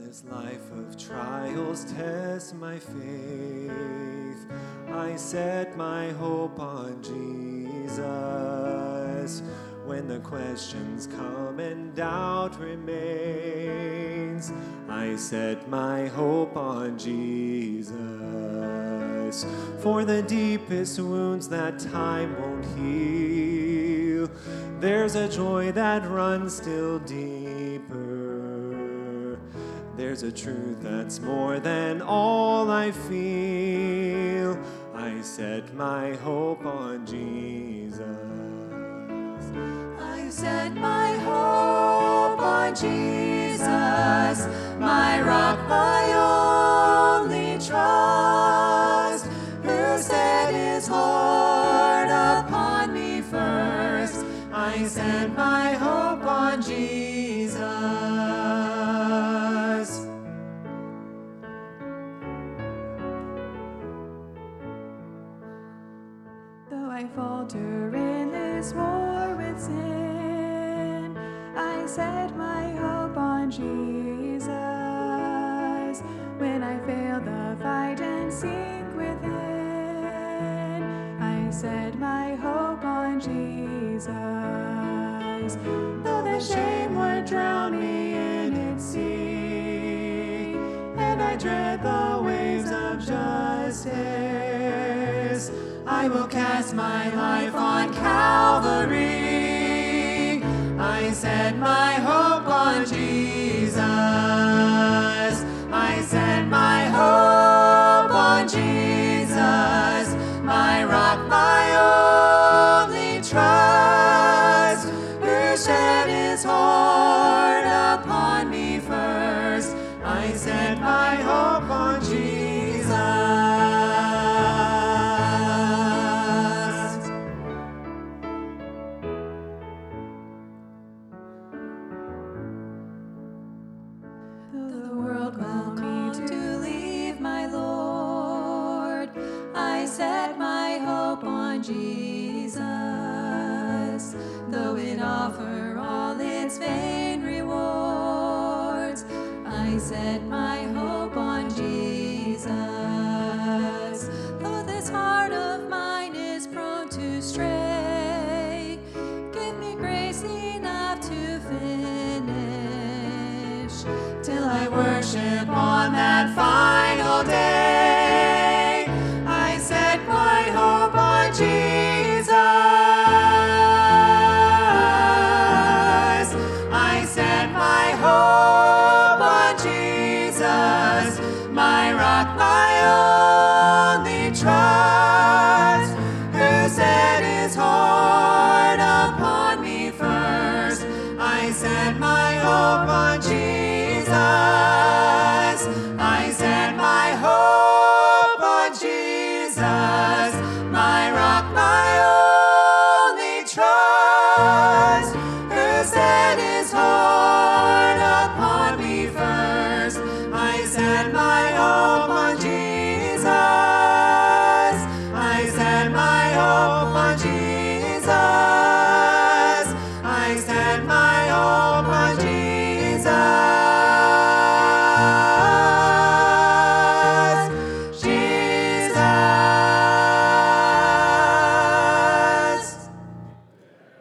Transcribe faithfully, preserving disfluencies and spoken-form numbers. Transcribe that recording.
This life of trials tests my faith. I set my hope on Jesus. When the questions come and doubt remains, I set my hope on Jesus. For the deepest wounds that time won't heal, there's a joy that runs still deeper. There's a truth that's more than all I feel. I set my hope on Jesus. I set my hope on Jesus, my rock, my only trust, who set his heart upon me first. I set my hope on Jesus. Though I falter in this war with sin, I set my hope on Jesus. When I fail the fight and sink within, I set my hope on Jesus. Though the shame would drown me in its sea, and I dread the waves of justice, I will cast my life on Calvary. I set my hope on Jesus. I set my hope on Jesus, my rock, my only trust, who shed his heart upon me first. I set my hope on Jesus. Though the world will me to leave my Lord, I set my hope on Jesus. Though it offer all its vain rewards, I set my hope on Jesus. Though this heart of mine is prone to stray, give me grace enough to finish, till I worship on that final day. I set my hope on Jesus. I set my hope on Jesus, my rock, my